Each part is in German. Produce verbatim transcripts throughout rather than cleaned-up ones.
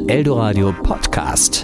Eldoradio Podcast.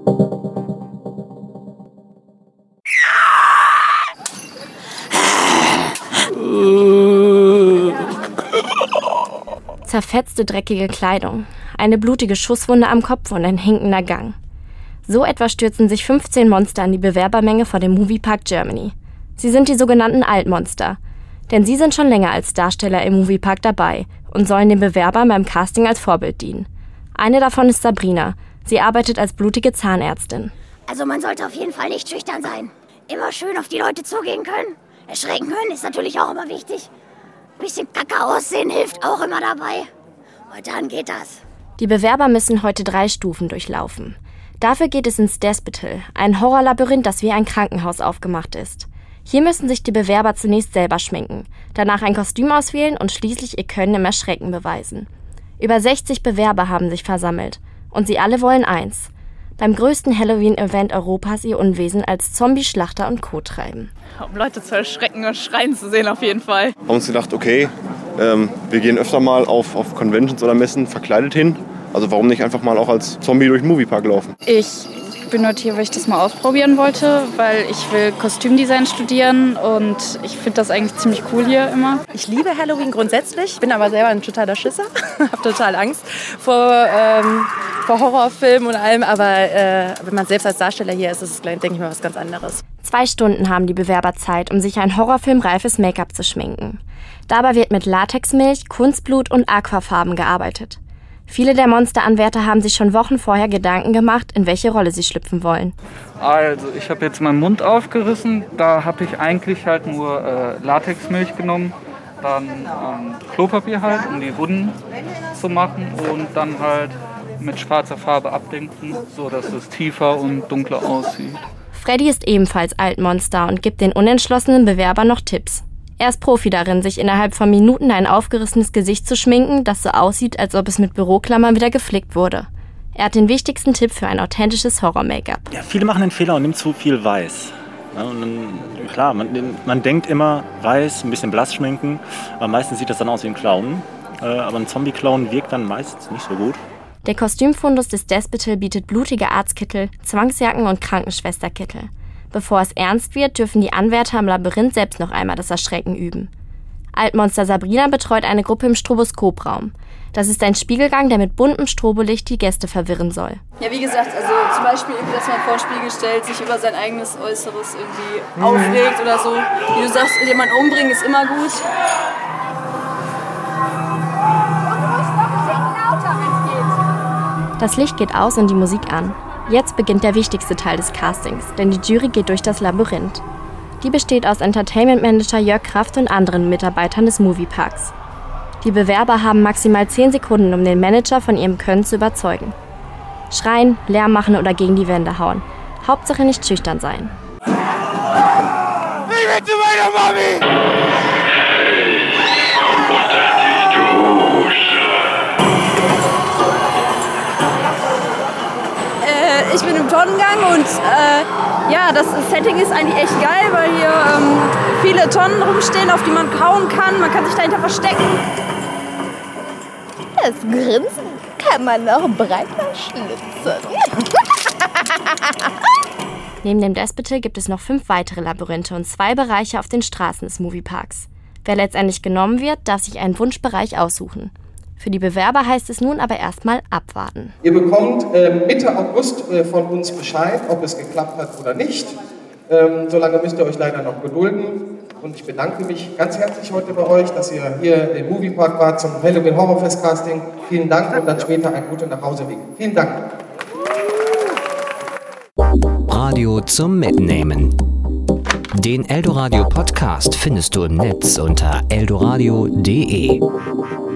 Zerfetzte, dreckige Kleidung, eine blutige Schusswunde am Kopf und ein hinkender Gang. So etwa stürzen sich fünfzehn Monster an die Bewerbermenge vor dem Moviepark Germany. Sie sind die sogenannten Altmonster, denn sie sind schon länger als Darsteller im Moviepark dabei und sollen den Bewerbern beim Casting als Vorbild dienen. Eine davon ist Sabrina. Sie arbeitet als blutige Zahnärztin. Also man sollte auf jeden Fall nicht schüchtern sein. Immer schön auf die Leute zugehen können. Erschrecken können ist natürlich auch immer wichtig. Ein bisschen kacke aussehen hilft auch immer dabei. Und dann geht das. Die Bewerber müssen heute drei Stufen durchlaufen. Dafür geht es ins Despital, ein Horrorlabyrinth, das wie ein Krankenhaus aufgemacht ist. Hier müssen sich die Bewerber zunächst selber schminken, danach ein Kostüm auswählen und schließlich ihr Können im Erschrecken beweisen. Über sechzig Bewerber haben sich versammelt. Und sie alle wollen eins: beim größten Halloween-Event Europas ihr Unwesen als Zombie, Schlachter und Co. treiben. Um Leute zu erschrecken und schreien zu sehen auf jeden Fall. Wir haben uns gedacht, okay, ähm, wir gehen öfter mal auf, auf Conventions oder Messen verkleidet hin. Also warum nicht einfach mal auch als Zombie durch den Moviepark laufen? Ich bin dort hier, weil ich das mal ausprobieren wollte, weil ich will Kostümdesign studieren und ich finde das eigentlich ziemlich cool hier immer. Ich liebe Halloween grundsätzlich, bin aber selber ein totaler Schisser, habe total Angst vor, ähm, vor Horrorfilmen und allem, aber äh, wenn man selbst als Darsteller hier ist, ist es, denke ich mal, was ganz anderes. Zwei Stunden haben die Bewerber Zeit, um sich ein horrorfilmreifes Make-up zu schminken. Dabei wird mit Latexmilch, Kunstblut und Aquafarben gearbeitet. Viele der Monsteranwärter haben sich schon Wochen vorher Gedanken gemacht, in welche Rolle sie schlüpfen wollen. Also ich habe jetzt meinen Mund aufgerissen, da habe ich eigentlich halt nur äh, Latexmilch genommen, dann ähm, Klopapier halt, um die Wunden zu machen und dann halt mit schwarzer Farbe abdenken, so dass es tiefer und dunkler aussieht. Freddy ist ebenfalls Altmonster und gibt den unentschlossenen Bewerbern noch Tipps. Er ist Profi darin, sich innerhalb von Minuten ein aufgerissenes Gesicht zu schminken, das so aussieht, als ob es mit Büroklammern wieder geflickt wurde. Er hat den wichtigsten Tipp für ein authentisches Horror-Make-up. Ja, viele machen den Fehler und nehmen zu viel Weiß. Ja, und dann, klar, man, man denkt immer weiß, ein bisschen blass schminken, aber meistens sieht das dann aus wie ein Clown. Äh, aber ein Zombie-Clown wirkt dann meistens nicht so gut. Der Kostümfundus des Despital bietet blutige Arztkittel, Zwangsjacken und Krankenschwesterkittel. Bevor es ernst wird, dürfen die Anwärter im Labyrinth selbst noch einmal das Erschrecken üben. Altmonster Sabrina betreut eine Gruppe im Stroboskopraum. Das ist ein Spiegelgang, der mit buntem Strobolicht die Gäste verwirren soll. Ja, wie gesagt, also zum Beispiel, dass man vor den Spiegel stellt, sich über sein eigenes Äußeres irgendwie aufregt oder so. Wie du sagst, jemanden umbringen ist immer gut. Das Licht geht aus und die Musik an. Jetzt beginnt der wichtigste Teil des Castings, denn die Jury geht durch das Labyrinth. Die besteht aus Entertainment-Manager Jörg Kraft und anderen Mitarbeitern des Movieparks. Die Bewerber haben maximal zehn Sekunden, um den Manager von ihrem Können zu überzeugen. Schreien, Lärm machen oder gegen die Wände hauen. Hauptsache nicht schüchtern sein. Ich will zu meiner Mami! Ich bin im Tonnengang und äh, ja, das Setting ist eigentlich echt geil, weil hier ähm, viele Tonnen rumstehen, auf die man kauen kann. Man kann sich dahinter verstecken. Das Grinsen kann man noch breiter schlitzen. Neben dem Despital gibt es noch fünf weitere Labyrinthe und zwei Bereiche auf den Straßen des Movieparks. Wer letztendlich genommen wird, darf sich einen Wunschbereich aussuchen. Für die Bewerber heißt es nun aber erstmal abwarten. Ihr bekommt äh, Mitte August äh, von uns Bescheid, ob es geklappt hat oder nicht. Ähm, solange müsst ihr euch leider noch gedulden. Und ich bedanke mich ganz herzlich heute bei euch, dass ihr hier im Moviepark wart zum Halloween Horrorfest Casting. Vielen Dank und dann später einen guten Nachhauseweg. Vielen Dank. Radio zum Mitnehmen. Den Eldoradio Podcast findest du im Netz unter eldoradio punkt de.